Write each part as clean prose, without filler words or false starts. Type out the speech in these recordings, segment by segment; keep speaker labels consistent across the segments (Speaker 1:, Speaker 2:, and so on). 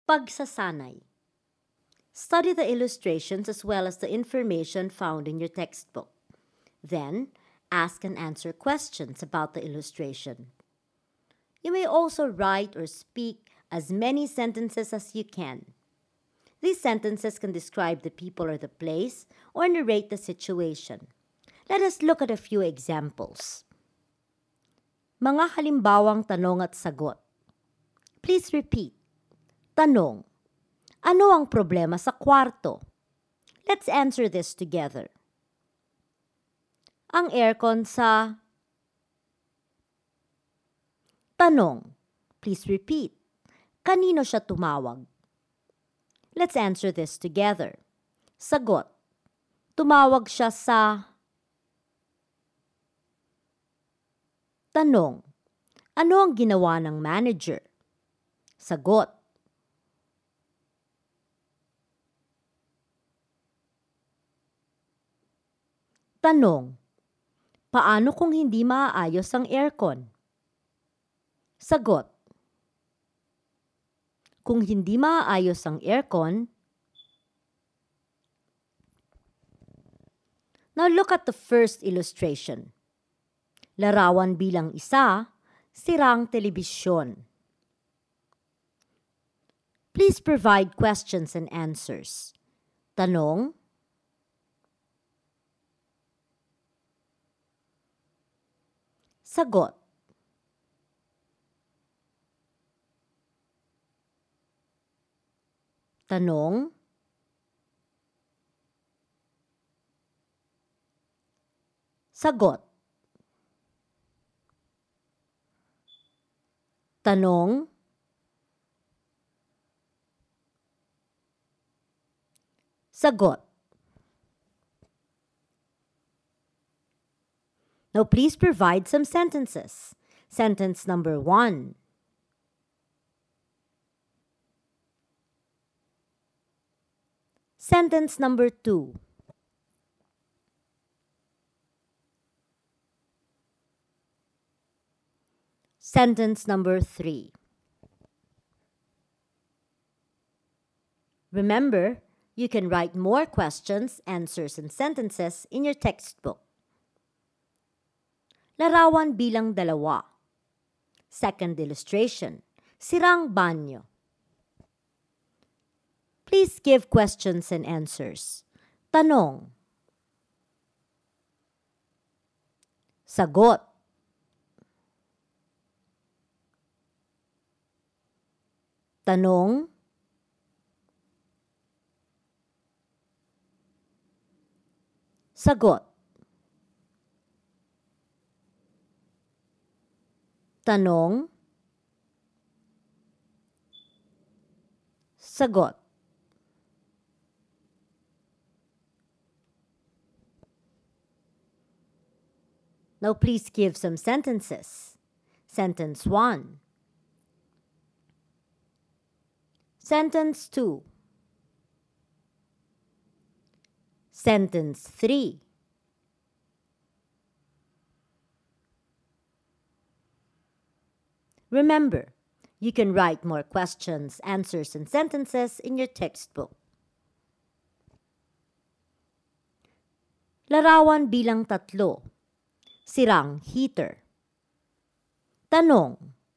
Speaker 1: Pagsasanay. Study the illustrations as well as the information found in your textbook. Then, ask and answer questions about the illustration. You may also write or speak as many sentences as you can. These sentences can describe the people or the place or narrate the situation. Let us look at a few examples. Mga halimbawang tanong at sagot. Please repeat. Tanong. Ano ang problema sa kwarto? Let's answer this together. Ang aircon sa... Tanong. Please repeat. Kanino siya tumawag? Let's answer this together. Sagot. Tumawag siya sa... Tanong. Ano ang ginawa ng manager? Sagot. Tanong. Paano kung hindi maaayos ang aircon? Sagot. Kung hindi maaayos ang aircon. Now look at the first illustration. Larawan bilang isa, sirang telebisyon. Please provide questions and answers. Tanong. Sagot. Tanong. Sagot. Tanong. Sagot. Now please provide some sentences. Sentence number 1. Sentence number 2. Sentence number 3. Remember, you can write more questions, answers, and sentences in your textbook. Larawan bilang 2. Second illustration, sirang banyo. Please give questions and answers. Tanong. Sagot. Tanong. Sagot. Tanong. Sagot. Now please give some sentences. Sentence 1. Sentence 2. Sentence 3. Remember, you can write more questions, answers, and sentences in your textbook. Larawan bilang 3. Sirang heater. Tanong.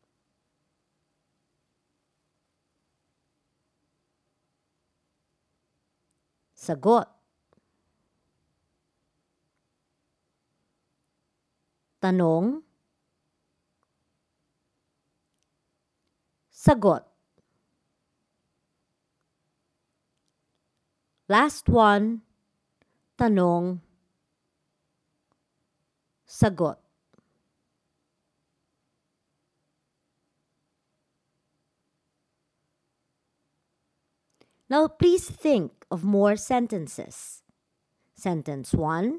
Speaker 1: Sagot. Tanong. Sagot. Last one. Tanong. Sagot. Now please think of more sentences. Sentence 1.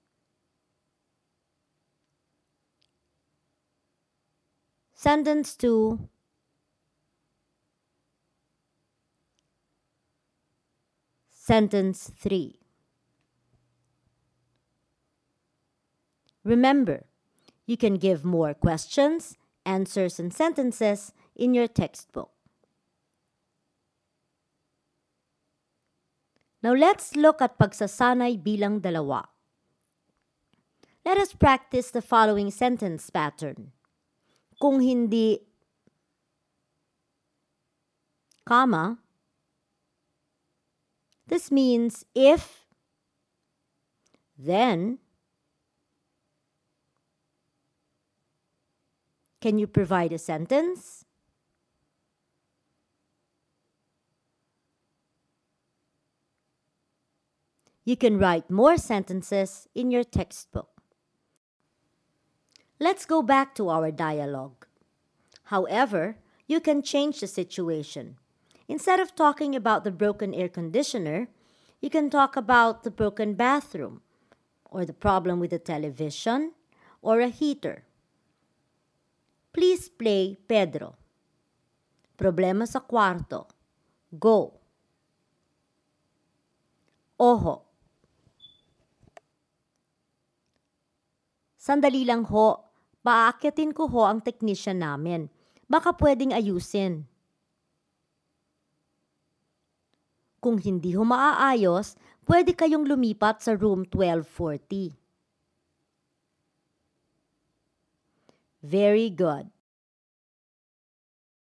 Speaker 1: Sentence 2. Sentence 3. Remember, you can give more questions, answers, and sentences in your textbook. Now let's look at pagsasanay bilang dalawa. Let us practice the following sentence pattern. Kung hindi, comma, this means if, then. Can you provide a sentence? You can write more sentences in your textbook. Let's go back to our dialogue. However, you can change the situation. Instead of talking about the broken air conditioner, you can talk about the broken bathroom, or the problem with the television, or a heater. Please play Pedro. Problema sa kwarto. Go. Oho. Sandali lang ho. Paakyatin ko ho ang technician namin. Baka pwedeng ayusin. Kung hindi ho maaayos, pwede kayong lumipat sa room 1240. Very good.